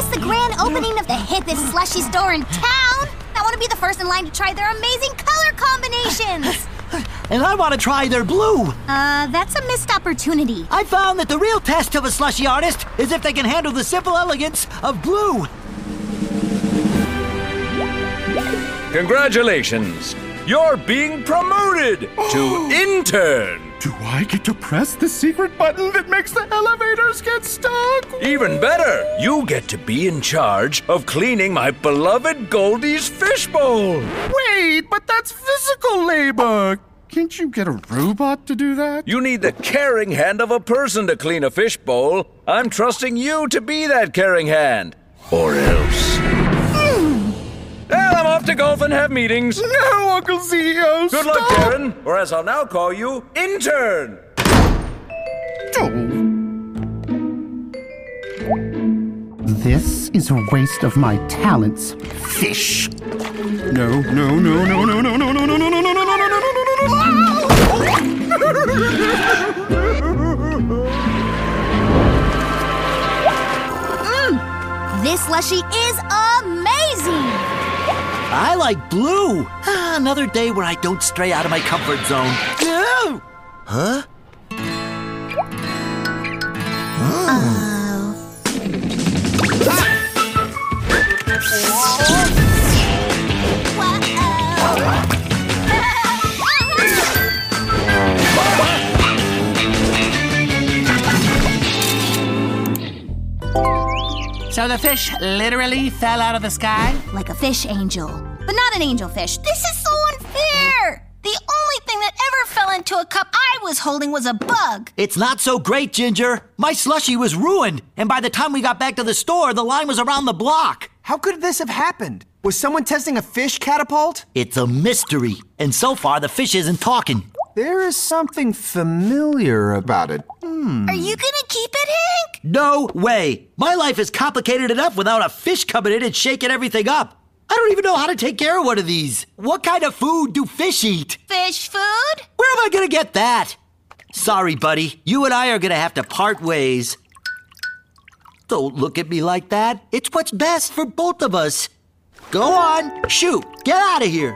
the grand opening of the hippest slushy store in town. I want to be the first in line to try their amazing color combinations. And I want to try their blue. That's a missed opportunity. I found that the real test of a slushy artist is if they can handle the simple elegance of blue. Congratulations! You're being promoted to intern! Do I get to press the secret button that makes the elevators get stuck? Even better, you get to be in charge of cleaning my beloved Goldie's fishbowl! Wait, but that's physical labor. Can't you get a robot to do that? You need the caring hand of a person to clean a fishbowl. I'm trusting you to be that caring hand. Or else. Well, I'm off to golf and have meetings. No, Uncle CEO, Good luck, Karen, or as I'll now call you, intern. This is a waste of my talents. Fish. No. This slushy is amazing. I like blue. Another day where I don't stray out of my comfort zone. No! Huh? So the fish literally fell out of the sky? Like a fish angel. But not an angelfish. This is so unfair! The only thing that ever fell into a cup I was holding was a bug. It's not so great, Ginger. My slushie was ruined, and by the time we got back to the store, the line was around the block. How could this have happened? Was someone testing a fish catapult? It's a mystery, and so far the fish isn't talking. There is something familiar about it. Are you gonna keep it, Hank? No way. My life is complicated enough without a fish coming in and shaking everything up. I don't even know how to take care of one of these. What kind of food do fish eat? Fish food? Where am I gonna get that? Sorry, buddy. You and I are gonna have to part ways. Don't look at me like that. It's what's best for both of us. Go on. Shoot. Get out of here.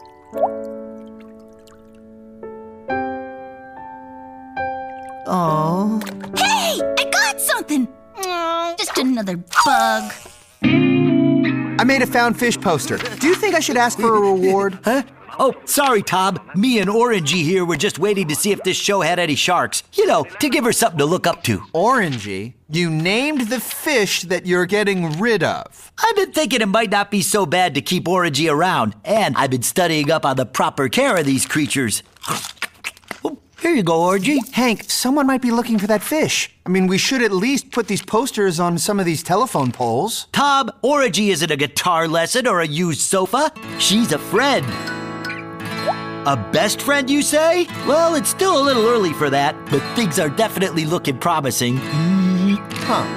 Oh. Hey! I got something! Just another bug. I made a found fish poster. Do you think I should ask for a reward? Huh? Oh, sorry, Tom. Me and Orangey here were just waiting to see if this show had any sharks. You know, to give her something to look up to. Orangey? You named the fish that you're getting rid of. I've been thinking it might not be so bad to keep Orangey around, and I've been studying up on the proper care of these creatures. Oh, here you go, Orangey. Hank, someone might be looking for that fish. I mean, we should at least put these posters on some of these telephone poles. Tom, Orangey isn't a guitar lesson or a used sofa. She's a friend. A best friend, you say? Well, it's still a little early for that, but things are definitely looking promising. Huh.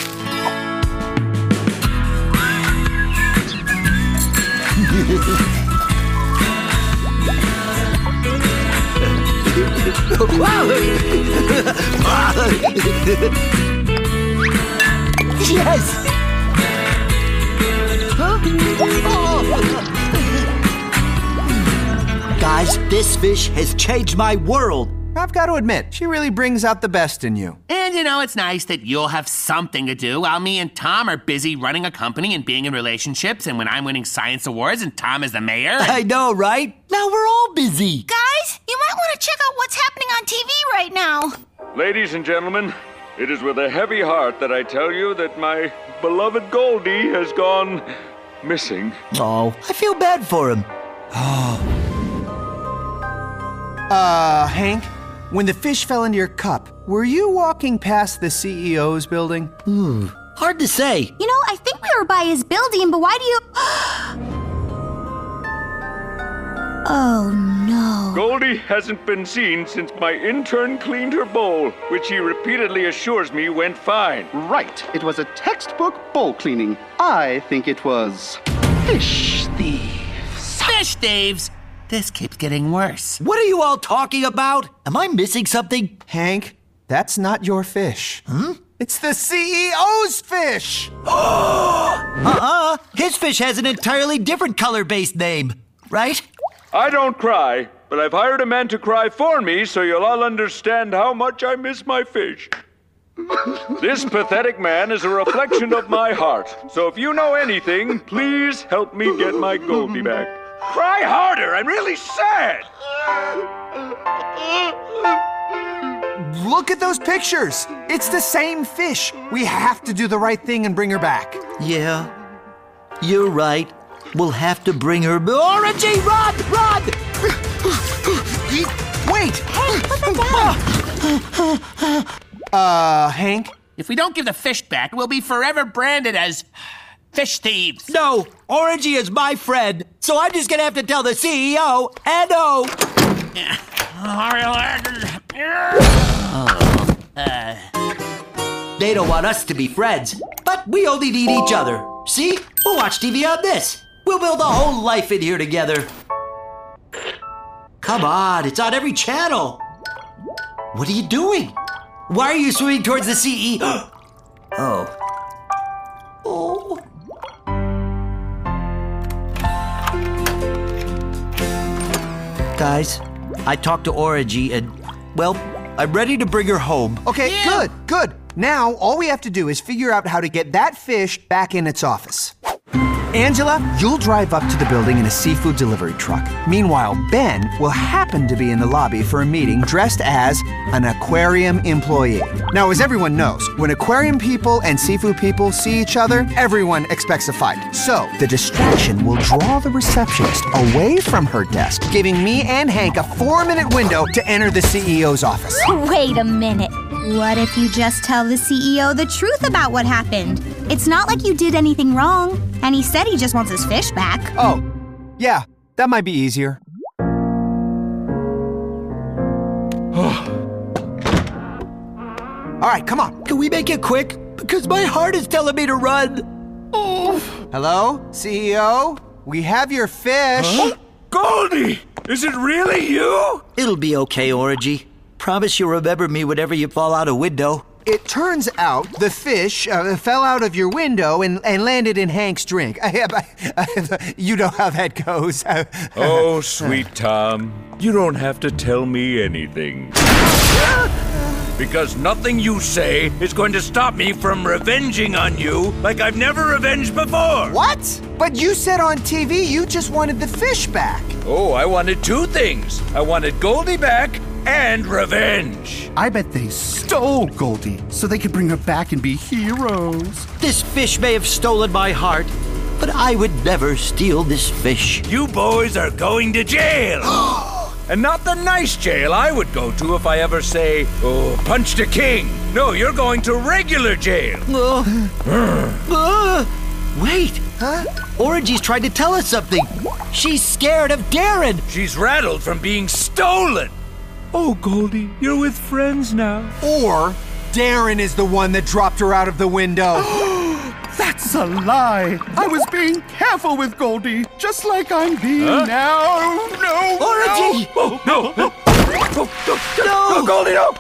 Yes! Huh? Guys, this fish has changed my world. I've got to admit, she really brings out the best in you. And you know, it's nice that you'll have something to do while me and Tom are busy running a company and being in relationships, and when I'm winning science awards and Tom is the mayor. I know, right? Now we're all busy. Guys, you might want to check out what's happening on TV right now. Ladies and gentlemen, it is with a heavy heart that I tell you that my beloved Goldie has gone missing. Oh, I feel bad for him. Hank, when the fish fell into your cup, were you walking past the CEO's building? Hard to say. You know, I think we were by his building, but why do you... Oh, no. Goldie hasn't been seen since my intern cleaned her bowl, which he repeatedly assures me went fine. Right. It was a textbook bowl cleaning. I think it was fish thieves. Fish thieves! This keeps getting worse. What are you all talking about? Am I missing something? Hank, that's not your fish. It's the CEO's fish! His fish has an entirely different color-based name, right? I don't cry, but I've hired a man to cry for me so you'll all understand how much I miss my fish. This pathetic man is a reflection of my heart. So if you know anything, please help me get my Goldie back. Cry harder! I'm really sad! Look at those pictures! It's the same fish. We have to do the right thing and bring her back. Yeah, you're right. We'll have to bring her... Orangey, run! Run! Wait! Hey, put that down. Hank? If we don't give the fish back, we'll be forever branded as fish thieves. No, Orangey is my friend, so I'm just gonna have to tell the CEO and O. They don't want us to be friends, but we only need each other. See? We'll watch TV on this. We'll build a whole life in here together. Come on, it's on every channel. What are you doing? Why are you swimming towards the CEO? Oh. Guys, I talked to Orangey and, well, I'm ready to bring her home. Okay, good. Now, all we have to do is figure out how to get that fish back in its office. Angela, you'll drive up to the building in a seafood delivery truck. Meanwhile, Ben will happen to be in the lobby for a meeting dressed as an aquarium employee. Now, as everyone knows, when aquarium people and seafood people see each other, everyone expects a fight. So, the distraction will draw the receptionist away from her desk, giving me and Hank a 4-minute window to enter the CEO's office. Wait a minute. What if you just tell the CEO the truth about what happened? It's not like you did anything wrong, and he said he just wants his fish back. Oh, yeah, that might be easier. All right, come on. Can we make it quick? Because my heart is telling me to run. Hello, CEO? We have your fish. Huh? Goldie! Is it really you? It'll be okay, Orangey. Promise you'll remember me whenever you fall out a window. It turns out the fish fell out of your window and landed in Hank's drink. You know how that goes. Oh, sweet Tom, you don't have to tell me anything. Because nothing you say is going to stop me from revenging on you like I've never revenged before. What? But you said on TV you just wanted the fish back. Oh, I wanted two things. I wanted Goldie back and revenge. I bet they stole Goldie so they could bring her back and be heroes. This fish may have stolen my heart, but I would never steal this fish. You boys are going to jail. And not the nice jail I would go to if I ever say, oh, punched a king. No, you're going to regular jail. Wait. Huh? Orangey's trying to tell us something. She's scared of Darren. She's rattled from being stolen. Oh, Goldie, you're with friends now. Or Darren is the one that dropped her out of the window. That's a lie. I was being careful with Goldie, just like I'm being now. No, Orangey! Oh, no. No, Goldie, no.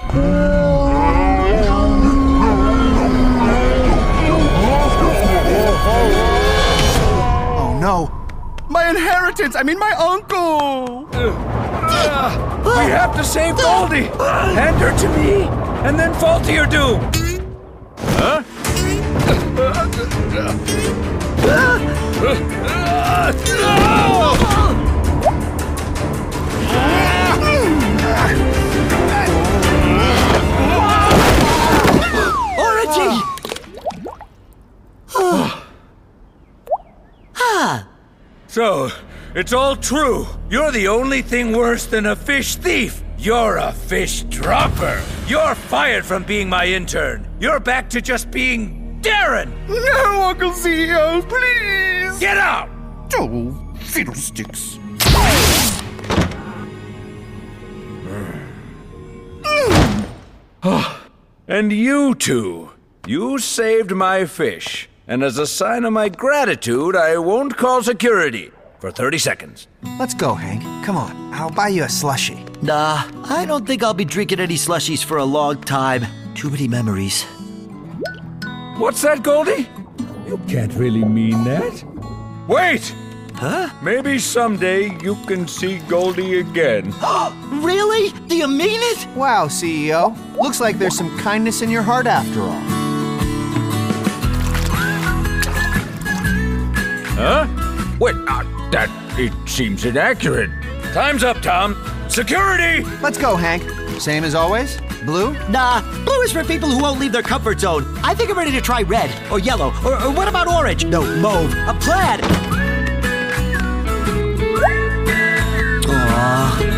Oh, no. My inheritance, my uncle. We have to save Goldie! Hand her to me, and then fall to your doom! Huh? Orangey! So, it's all true. You're the only thing worse than a fish thief. You're a fish dropper. You're fired from being my intern. You're back to just being Darren. No, Uncle CEO, please. Get out! Oh, fiddlesticks. And you two, you saved my fish. And as a sign of my gratitude, I won't call security for 30 seconds. Let's go, Hank. Come on, I'll buy you a slushie. Nah, I don't think I'll be drinking any slushies for a long time. Too many memories. What's that, Goldie? You can't really mean that. Wait! Huh? Maybe someday you can see Goldie again. Really? Do you mean it? Wow, CEO. Looks like there's some kindness in your heart after all. Huh? Wait, it seems inaccurate. Time's up, Tom. Security! Let's go, Hank. Same as always? Blue? Nah, blue is for people who won't leave their comfort zone. I think I'm ready to try red, or yellow, or what about orange? No, mauve, a plaid. Aww.